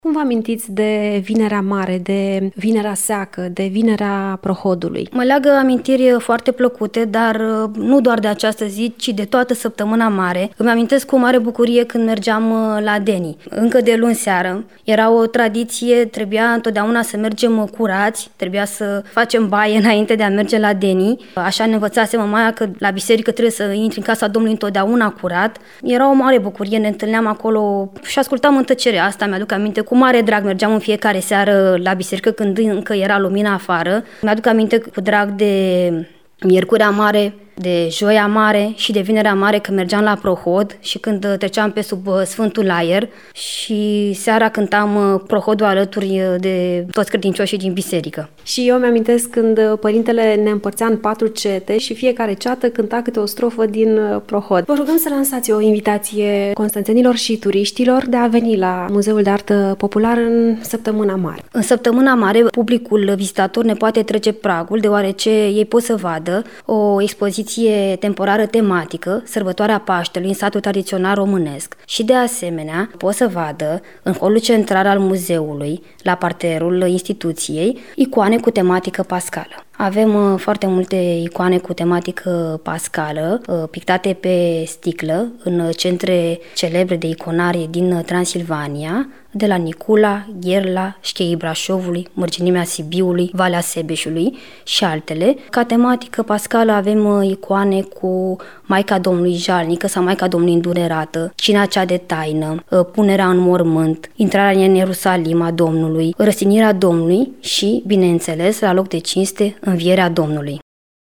Cum vă amintiți de Vinerea Mare, de Vinerea Seacă, de Vinerea Prohodului? Mă leagă amintiri foarte plăcute, dar nu doar de această zi, ci de toată săptămâna mare. Îmi amintesc cu mare bucurie când mergeam la Deni. Încă de luni seară. Era o tradiție, trebuia întotdeauna să mergem curați, trebuia să facem baie înainte de a merge la Deni. Așa ne învățase mamaia că la biserică trebuie să intri în casa Domnului întotdeauna curat. Era o mare bucurie, ne întâlneam acolo și ascultam în tăcere. Asta mi-aduc aminte. Cu mare drag mergeam în fiecare seară la biserică când încă era lumină afară. Mi-aduc aminte cu drag de Miercurea Mare, de Joia Mare și de Vinerea Mare când mergeam la Prohod și când treceam pe sub Sfântul Aer și seara cântam Prohodul alături de toți credincioșii din biserică. Și eu mi-amintesc când părintele ne împărțea în 4 cete și fiecare ceată cânta câte o strofă din Prohod. Vă rugăm să lansați o invitație constanțenilor și turiștilor de a veni la Muzeul de Artă Populară în Săptămâna Mare. În Săptămâna Mare, publicul vizitator ne poate trece pragul, deoarece ei pot să vadă o expoziție temporară tematică, Sărbătoarea Paștelui în satul tradițional românesc și de asemenea pot să vadă în holul central al muzeului, la parterul instituției, icoane cu tematică pascală. Avem foarte multe icoane cu tematică pascală, pictate pe sticlă, în centre celebre de iconare din Transilvania, de la Nicula, Gherla, Șcheii Brașovului, Mărginimea Sibiului, Valea Sebeșului și altele. Ca tematică pascală avem icoane cu Maica Domnului Jalnică sau Maica Domnului Îndurerată, Cina cea de taină, Punerea în mormânt, Intrarea în Ierusalim a Domnului, Răstignirea Domnului și, bineînțeles, la loc de cinste, Învierea Domnului.